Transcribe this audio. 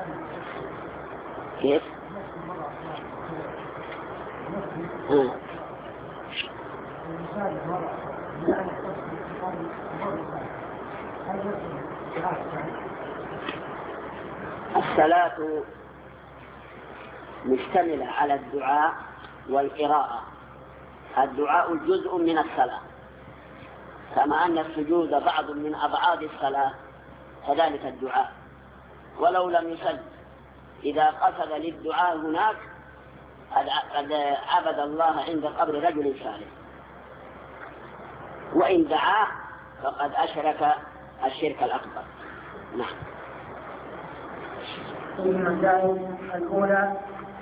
كيف؟ الصلاة مشتملة على الدعاء والقراءة. الدعاء جزء من الصلاة، كما أن السجود بعض من أبعاد الصلاة كذلك الدعاء. ولو لم يصل إذا قصد للدعاء هناك قد عبد الله عند قبر رجل صالح، وإن دعاه فقد أشرك الشرك الأكبر. نعم. المسائل الأولى